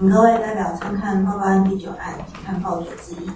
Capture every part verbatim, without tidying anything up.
请各位代表参看报告案第九案，请看报九之一。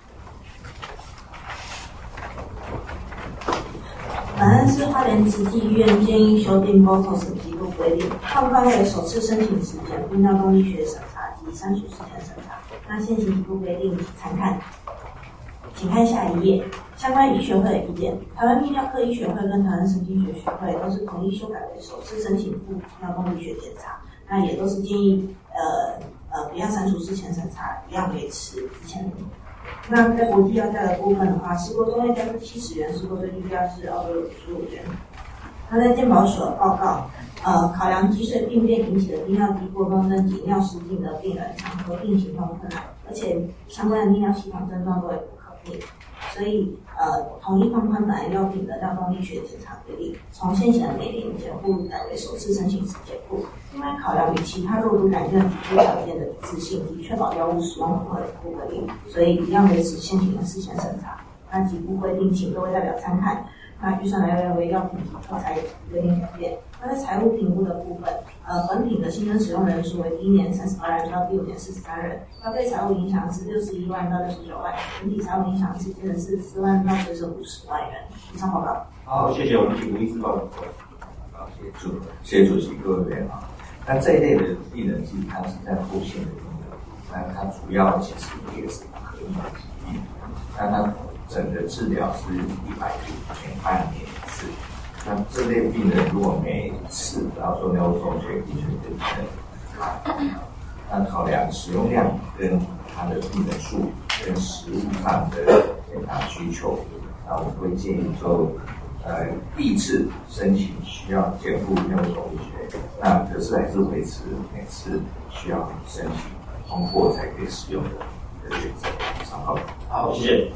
本案是花莲慈济医院建议修订 B O T O 审级度规定，放宽为首次申请时间、泌尿动力学审查及删除事前审查。那现行级度规定，请参看。请看下一页，相关医学会的意见。台湾泌尿科医学会跟台湾神经学学会都是同意修改为首次申请泌尿动力学检查，那也都是建议呃呃不要删除事前审查，一样维持之前的。那在国际药价的部分的话，事故中位价是七十元，事故最低价是澳洲五十五元。那在健保署的报告，呃，考量脊髓病变引起的泌尿低过动症及尿失禁的病人常合并行动困难，而且相关的泌尿系统症状都为不可逆，所以呃，同意放宽本案药品的尿动力学检查规定，从现行的每年检护改为首次申请时检护，因为考量与其他肉毒杆菌抵触条件的一致性及确保药物使用符合检护规定，所以一样维持现行的事前审查。那几部规定，请各位代表参看。那预算来源为药品及特材规定改变。那在财务评估的部分，呃，本品的新增使用人数为第一年三十八人到第五年四十三人，它对财务影响是六十一万到六十九万，整体财务影响是接的是四万到最是五十万元。以上报告。 好，谢谢我们请吴医师报告。好，谢谢主，谢谢主席各位委员啊。那这一类的病人，其实他是在后线的病人，那他主要其实也是可以疾病，那他整个治疗是一百五前半年一次。那这类病人如果每次都要做尿中水医学的病人，那考量使用量跟他的病人数跟实物上的检查需求，那我们会建议说，呃，第一次申请需要检护尿中医学，那可是还是维持每次需要申请通过才可以使用的的原则。上报。 好，谢谢。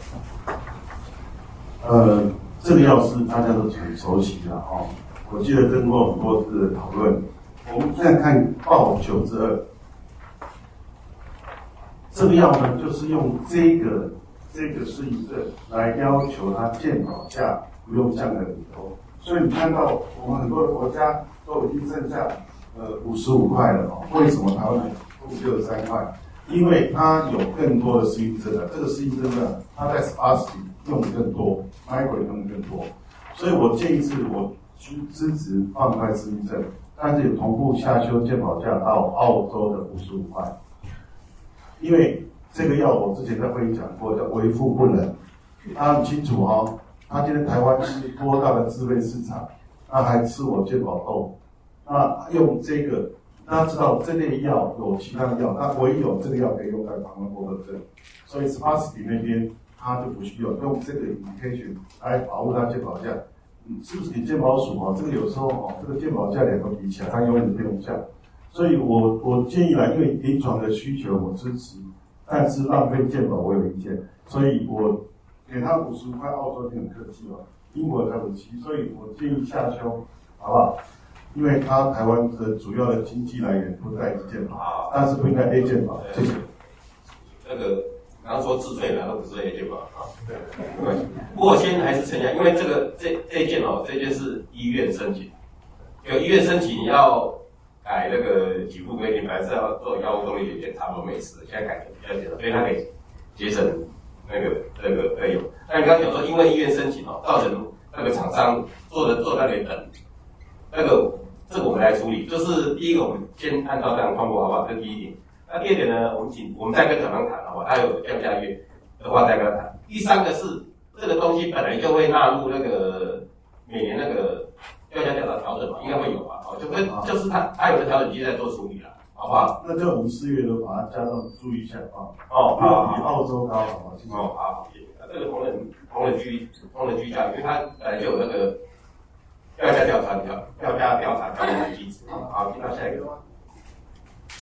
呃，这个药是大家都很熟悉的哦，我记得跟过很多次的讨论。我们现在看报九之二，这个药呢，就是用这个这个适应症来要求它健保价不用降得很多，所以你看到我们很多的国家都已经剩下呃五十五块了哦，为什么台湾负六十三块？因为它有更多的适应症了，这个适应症呢，它在 Spastic 用的更多 ，Micro 用的更多，所以我建议是我去支持放宽适应症，但是也同步下修健保价到澳洲的五十五块，因为这个药我之前在会议讲过，叫为富不仁，他很清楚哦，他今天台湾是多大的自费市场，他还吃我健保豆，那用这个。大家知道这类药有其他的药，那唯有这个药可以用在膀胱过热症，所以 Spastic 那边它就不需要用这个 indication 来保护它健保价。嗯，是不是你健保署啊？这个有时候哦，这个健保价两个比起来，它永远不用降。所以我我建议来，因为临床的需求我支持，但是浪费健保我有意见，所以我给他五十块澳洲就很客气了，英国才五七，所以我建议下修，好不好？因为它台湾的主要的经济来源不在健保，但是不应该 A 健保。谢谢。 那个刚刚说自费的都不是 A 健保啊，对，没关系。不过先还是承认，因为这个这这件哦，这件是医院申请，有医院申请你要改那个给付规定，本来是要做药物动力学检查都没事，现在改成比较简单，所以它可以节省那个那个费用。那你刚刚讲说，因为医院申请哦，造成那个厂商做的做那里等，那个。这个我们来处理，就是第一个，我们先按照这样通过，好不好？这是第一点。那第二点呢，我们请我们再跟厂商谈，好不好？他有降价月的话再跟他谈。第三个是这个东西本来就会纳入那个每年那个药价价的调整嘛，应该会有吧？哦，就会就是他他有的调整机在做处理了，好不好？ 那就五四月都把它加到注意一下啊。 哦，好， 比澳洲高，好不好？ 哦，好，谢谢。这个同仁同仁居同仁居价，因为它本来就有那个。药价调查调，药价调查调查机制。好，进到下一个。